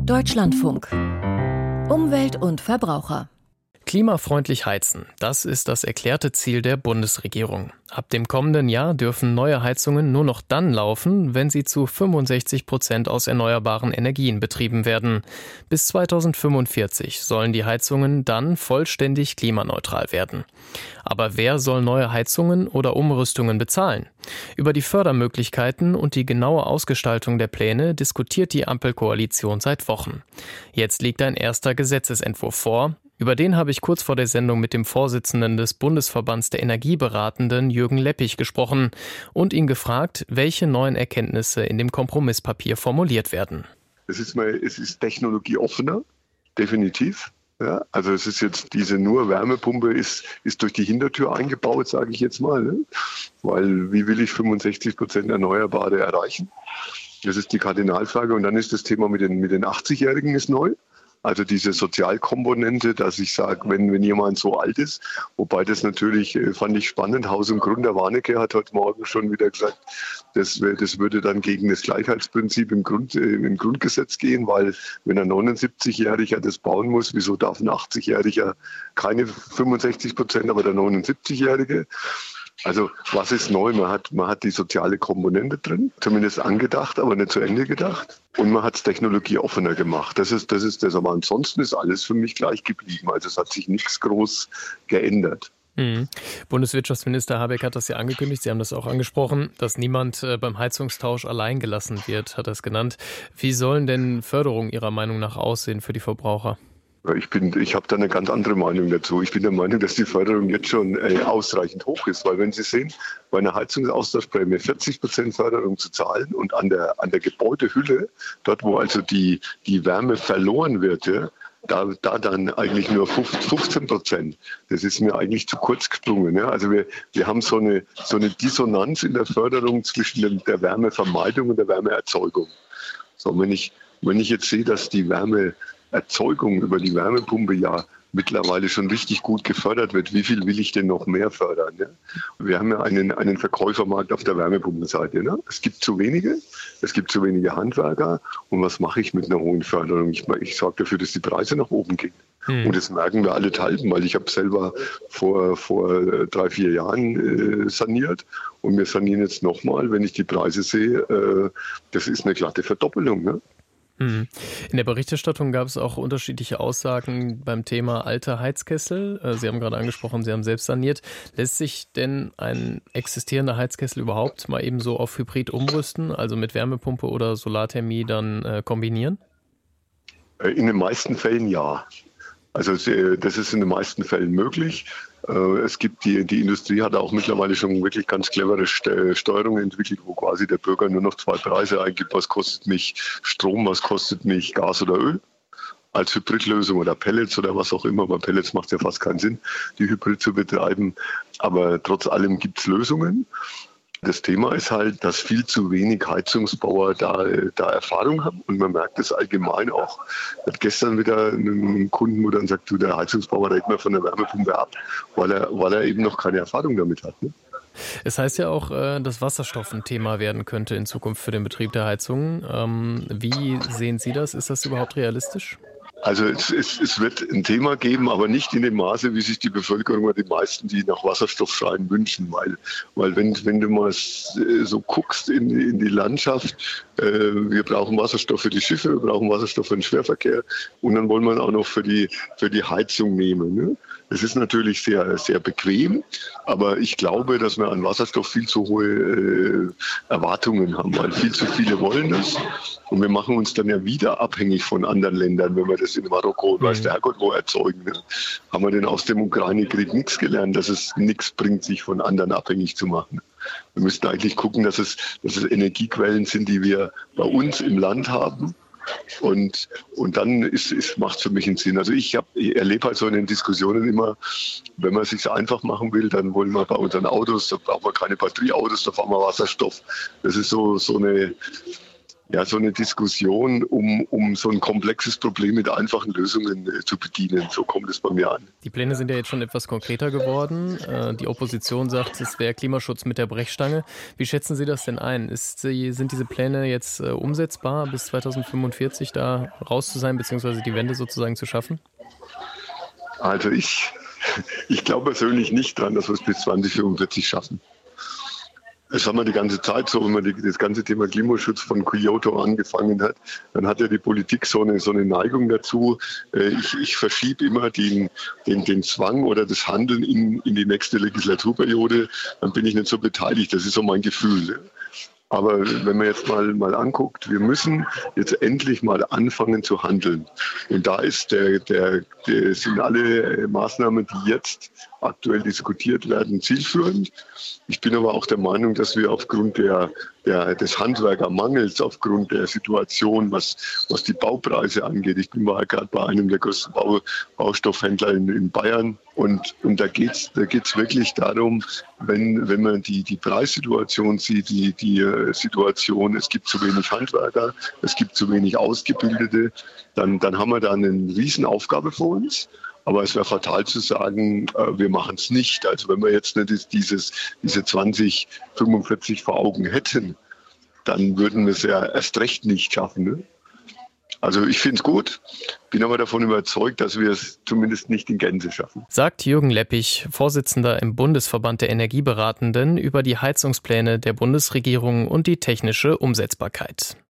Deutschlandfunk. Umwelt und Verbraucher. Klimafreundlich heizen, das ist das erklärte Ziel der Bundesregierung. Ab dem kommenden Jahr dürfen neue Heizungen nur noch dann laufen, wenn sie zu 65% aus erneuerbaren Energien betrieben werden. Bis 2045 sollen die Heizungen dann vollständig klimaneutral werden. Aber wer soll neue Heizungen oder Umrüstungen bezahlen? Über die Fördermöglichkeiten und die genaue Ausgestaltung der Pläne diskutiert die Ampelkoalition seit Wochen. Jetzt liegt ein erster Gesetzesentwurf vor. Über den habe ich kurz vor der Sendung mit dem Vorsitzenden des Bundesverbands der Energieberatenden, Jürgen Leppich, gesprochen und ihn gefragt, welche neuen Erkenntnisse in dem Kompromisspapier formuliert werden. Es ist technologieoffener, definitiv. Ja, also es ist jetzt diese nur Wärmepumpe ist durch die Hintertür eingebaut, sage ich jetzt mal. Ne? Weil wie will ich 65% Erneuerbare erreichen? Das ist die Kardinalfrage. Und dann ist das Thema mit den 80-Jährigen ist neu. Also diese Sozialkomponente, dass ich sage, wenn jemand so alt ist, wobei das natürlich, fand ich spannend, Haus und Grund, der Warnecke hat heute Morgen schon wieder gesagt, das würde dann gegen das Gleichheitsprinzip im Grundgesetz gehen, weil wenn ein 79-Jähriger das bauen muss, wieso darf ein 80-Jähriger keine 65%, aber der 79-Jährige? Also was ist neu? Man hat die soziale Komponente drin, zumindest angedacht, aber nicht zu Ende gedacht. Und man hat es technologieoffener gemacht. Das ist das. Aber ansonsten ist alles für mich gleich geblieben. Also es hat sich nichts groß geändert. Bundeswirtschaftsminister Habeck hat das ja angekündigt, Sie haben das auch angesprochen, dass niemand beim Heizungstausch allein gelassen wird, hat er es genannt. Wie sollen denn Förderungen Ihrer Meinung nach aussehen für die Verbraucher? Ich habe da eine ganz andere Meinung dazu. Ich bin der Meinung, dass die Förderung jetzt schon ausreichend hoch ist, weil wenn Sie sehen, bei einer Heizungsaustauschprämie 40% Förderung zu zahlen und an der Gebäudehülle, dort wo also die Wärme verloren wird, ja, da dann eigentlich nur 15%. Das ist mir eigentlich zu kurz gesprungen. Ja. Also wir haben so eine Dissonanz in der Förderung zwischen der Wärmevermeidung und der Wärmeerzeugung. So, wenn ich jetzt sehe, dass die Wärmeerzeugung über die Wärmepumpe ja mittlerweile schon richtig gut gefördert wird. Wie viel will ich denn noch mehr fördern? Ne? Wir haben ja einen Verkäufermarkt auf der Wärmepumpenseite. Ne? Es gibt zu wenige Handwerker. Und was mache ich mit einer hohen Förderung? Ich sorge dafür, dass die Preise nach oben gehen. Und das merken wir allenthalben, weil ich habe selber vor 3-4 Jahren saniert. Und wir sanieren jetzt nochmal, wenn ich die Preise sehe, das ist eine glatte Verdoppelung. Ne? In der Berichterstattung gab es auch unterschiedliche Aussagen beim Thema alte Heizkessel. Sie haben gerade angesprochen, Sie haben selbst saniert. Lässt sich denn ein existierender Heizkessel überhaupt mal eben so auf Hybrid umrüsten, also mit Wärmepumpe oder Solarthermie dann kombinieren? In den meisten Fällen ja. Also das ist in den meisten Fällen möglich. Es gibt die Industrie hat auch mittlerweile schon wirklich ganz clevere Steuerungen entwickelt, wo quasi der Bürger nur noch 2 Preise eingibt, was kostet mich Strom, was kostet mich Gas oder Öl als Hybridlösung oder Pellets oder was auch immer. Bei Pellets macht es ja fast keinen Sinn, die Hybrid zu betreiben. Aber trotz allem gibt es Lösungen. Das Thema ist halt, dass viel zu wenig Heizungsbauer da Erfahrung haben und man merkt es allgemein auch. Ich hatte gestern wieder einen Kunden, wo dann sagt, der Heizungsbauer rät mir von der Wärmepumpe ab, weil er eben noch keine Erfahrung damit hat. Ne? Es heißt ja auch, dass Wasserstoff ein Thema werden könnte in Zukunft für den Betrieb der Heizungen. Wie sehen Sie das? Ist das überhaupt realistisch? Also es wird ein Thema geben, aber nicht in dem Maße, wie sich die Bevölkerung oder die meisten, die nach Wasserstoff schreien, wünschen. Weil wenn du mal so guckst in die Landschaft, wir brauchen Wasserstoff für die Schiffe, wir brauchen Wasserstoff für den Schwerverkehr und dann wollen wir ihn auch noch für die Heizung nehmen. Ne? Das ist natürlich sehr, sehr bequem, aber ich glaube, dass wir an Wasserstoff viel zu hohe Erwartungen haben, weil viel zu viele wollen das. Und wir machen uns dann ja wieder abhängig von anderen Ländern, wenn wir das in Marokko und weiß der Herrgott wo erzeugen. Ne? Haben wir denn aus dem Ukraine-Krieg nichts gelernt, dass es nichts bringt, sich von anderen abhängig zu machen. Wir müssten eigentlich gucken, dass es Energiequellen sind, die wir bei uns im Land haben. Und dann macht es für mich einen Sinn. Also ich erlebe halt so in den Diskussionen immer, wenn man es sich einfach machen will, dann wollen wir bei unseren Autos, da brauchen wir keine Batterieautos, da fahren wir Wasserstoff. Das ist so eine ja, so eine Diskussion, um so ein komplexes Problem mit einfachen Lösungen zu bedienen. So kommt es bei mir an. Die Pläne sind ja jetzt schon etwas konkreter geworden. Die Opposition sagt, es wäre Klimaschutz mit der Brechstange. Wie schätzen Sie das denn ein? Sind diese Pläne jetzt umsetzbar, bis 2045 da raus zu sein, beziehungsweise die Wende sozusagen zu schaffen? Also ich glaube persönlich nicht dran, dass wir es bis 2045 schaffen. Das haben wir die ganze Zeit so, wenn man das ganze Thema Klimaschutz von Kyoto angefangen hat, dann hat ja die Politik so eine Neigung dazu. Ich verschiebe immer den Zwang oder das Handeln in die nächste Legislaturperiode, dann bin ich nicht so beteiligt. Das ist so mein Gefühl. Aber wenn man jetzt mal anguckt, wir müssen jetzt endlich mal anfangen zu handeln. Und da ist sind alle Maßnahmen, die jetzt aktuell diskutiert werden, zielführend. Ich bin aber auch der Meinung, dass wir aufgrund des Handwerkermangels, aufgrund der Situation, was die Baupreise angeht, ich bin mal gerade bei einem der größten Baustoffhändler in Bayern, und da geht's wirklich darum, wenn man die Preissituation sieht, die Situation, es gibt zu wenig Handwerker, es gibt zu wenig Ausgebildete, dann haben wir da eine Riesenaufgabe vor uns. Aber es wäre fatal zu sagen, wir machen es nicht. Also wenn wir jetzt nicht diese 2045 vor Augen hätten, dann würden wir es ja erst recht nicht schaffen. Ne? Also ich finde es gut, bin aber davon überzeugt, dass wir es zumindest nicht in Gänze schaffen. Sagt Jürgen Leppich, Vorsitzender im Bundesverband der Energieberatenden, über die Heizungspläne der Bundesregierung und die technische Umsetzbarkeit.